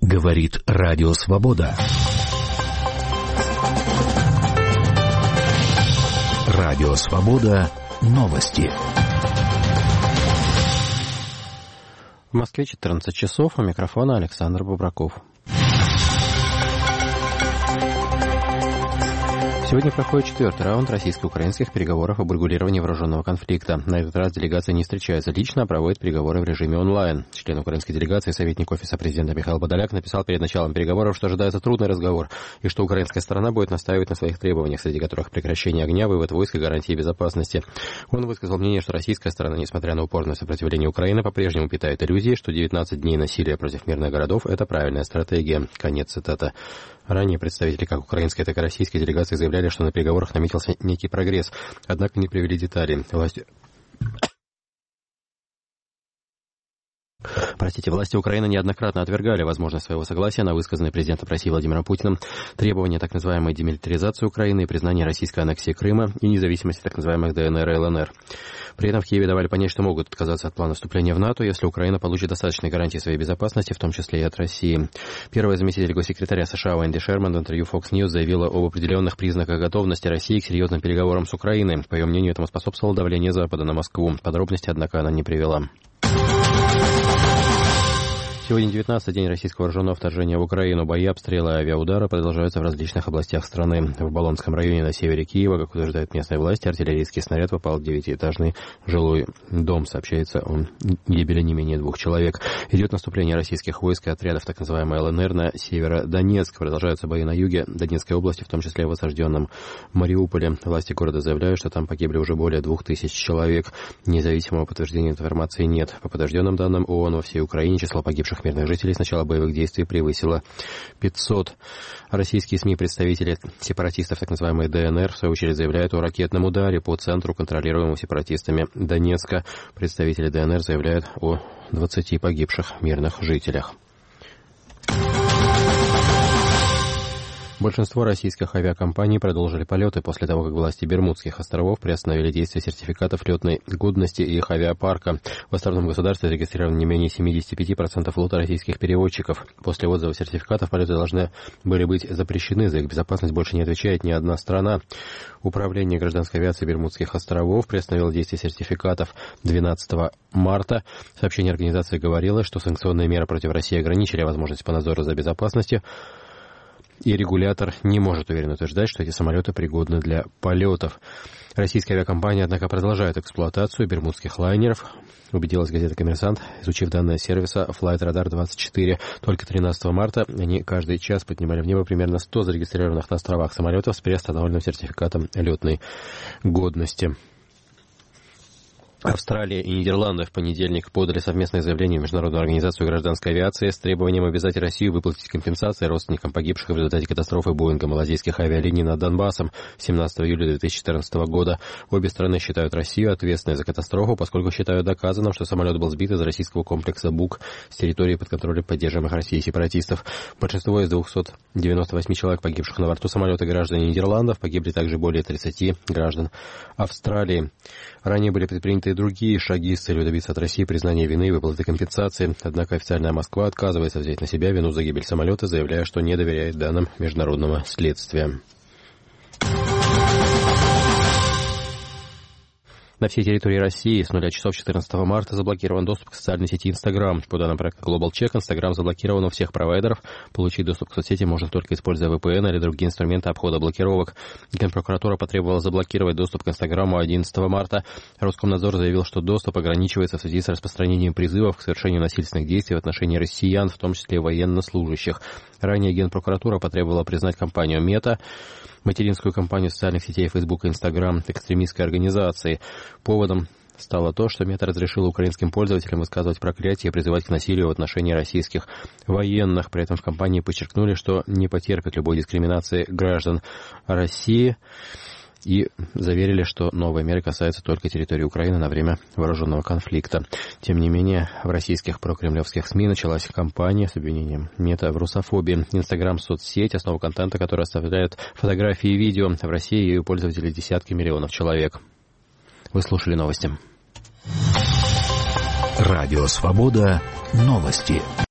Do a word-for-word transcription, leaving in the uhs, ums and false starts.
Говорит Радио Свобода. Радио Свобода. Новости. В Москве четырнадцать часов. У микрофона Александр Бубраков. Сегодня проходит четвертый раунд российско-украинских переговоров об урегулировании вооруженного конфликта. На этот раз делегация не встречается лично, а проводит переговоры в режиме онлайн. Член украинской делегации, советник Офиса президента Михаил Подоляк написал перед началом переговоров, что ожидается трудный разговор, и что украинская сторона будет настаивать на своих требованиях, среди которых прекращение огня, вывод войск и гарантии безопасности. Он высказал мнение, что российская сторона, несмотря на упорное сопротивление Украины, по-прежнему питает иллюзии, что девятнадцать дней насилия против мирных городов – это правильная стратегия. Конец цитаты. Ранее представители как украинской, так и российской делегации заявляли, что на переговорах наметился некий прогресс, однако не привели детали. Власти... Простите, власти Украины неоднократно отвергали возможность своего согласия на высказанные президентом России Владимиром Путиным требования так называемой демилитаризации Украины и признания российской аннексии Крыма и независимости так называемых ДНР и ЛНР. При этом в Киеве давали понять, что могут отказаться от плана вступления в НАТО, если Украина получит достаточные гарантии своей безопасности, в том числе и от России. Первый заместитель госсекретаря США Уэнди Шерман в интервью Fox News заявила об определенных признаках готовности России к серьезным переговорам с Украиной. По ее мнению, этому способствовало давление Запада на Москву. Подробности, однако, она не привела. Сегодня девятнадцатый день российского вооруженного вторжения в Украину. Бои, обстрелы и авиаудары продолжаются в различных областях страны. В Болонском районе на севере Киева, как утверждают местные власти, артиллерийский снаряд попал в девятиэтажный жилой дом. Сообщается о гибели не менее двух человек. Идет наступление российских войск и отрядов так называемой ЛНР на Северодонецк. Продолжаются бои на юге Донецкой области, в том числе в осажденном Мариуполе. Власти города заявляют, что там погибли уже более двух тысяч человек. Независимого подтверждения информации нет. По подтвержденным данным ООН, во всей Украине число погибших мирных жителей с начала боевых действий превысило пятьсот. Российские СМИ, представители сепаратистов, так называемой ДНР, в свою очередь заявляют о ракетном ударе по центру, контролируемому сепаратистами Донецка. Представители ДНР заявляют о двадцати погибших мирных жителях. Большинство российских авиакомпаний продолжили полеты после того, как власти Бермудских островов приостановили действие сертификатов летной годности и их авиапарка. В островном государстве зарегистрировано не менее семьдесят пять процентов флота российских перевозчиков. После отзыва сертификатов полеты должны были быть запрещены. За их безопасность больше не отвечает ни одна страна. Управление гражданской авиации Бермудских островов приостановило действие сертификатов двенадцатого марта. Сообщение организации говорило, что санкционные меры против России ограничили возможность по надзору за безопасностью, и регулятор не может уверенно утверждать, что эти самолеты пригодны для полетов. Российская авиакомпания, однако, продолжает эксплуатацию бермудских лайнеров, убедилась газета «Коммерсант», изучив данные сервиса Flight Radar двадцать четыре. Только тринадцатого марта они каждый час поднимали в небо примерно сто зарегистрированных на островах самолетов с приостановленным сертификатом летной годности. Австралия и Нидерланды в понедельник подали совместное заявление в Международную организацию гражданской авиации с требованием обязать Россию выплатить компенсации родственникам погибших в результате катастрофы Боинга малазийских авиалиний над Донбассом семнадцатого июля две тысячи четырнадцатого года. Обе страны считают Россию ответственной за катастрофу, поскольку считают доказанным, что самолет был сбит из российского комплекса БУК с территории под контролем поддерживаемых Россией сепаратистов. Большинство из двухсот девяноста восьми человек, погибших на борту самолета, граждане Нидерландов, погибли также более тридцати граждан Австралии. Ранее были предприняты и другие шаги с целью добиться от России признания вины и выплаты компенсации. Однако официальная Москва отказывается взять на себя вину за гибель самолета, заявляя, что не доверяет данным международного следствия. На всей территории России с нуля часов четырнадцатого марта заблокирован доступ к социальной сети Instagram. По данным проекта Global Check, Instagram заблокирован у всех провайдеров. Получить доступ к соцсети можно только используя ви пи эн или другие инструменты обхода блокировок. Генпрокуратура потребовала заблокировать доступ к Инстаграму одиннадцатого марта. Роскомнадзор заявил, что доступ ограничивается в связи с распространением призывов к совершению насильственных действий в отношении россиян, в том числе военнослужащих. Ранее Генпрокуратура потребовала признать компанию Meta, материнскую компанию социальных сетей Facebook и Instagram, экстремистской организацией. Поводом стало то, что Мета разрешила украинским пользователям высказывать проклятие и призывать к насилию в отношении российских военных. При этом в компании подчеркнули, что не потерпят любой дискриминации граждан России и заверили, что новые меры касаются только территории Украины на время вооруженного конфликта. Тем не менее, в российских прокремлевских СМИ началась кампания с обвинением Мета в русофобии. Инстаграм — соцсеть, основа контента, которая оставляет фотографии и видео. В России ее пользователи десятки миллионов человек. Вы слушали новости. Радио Свобода. Новости.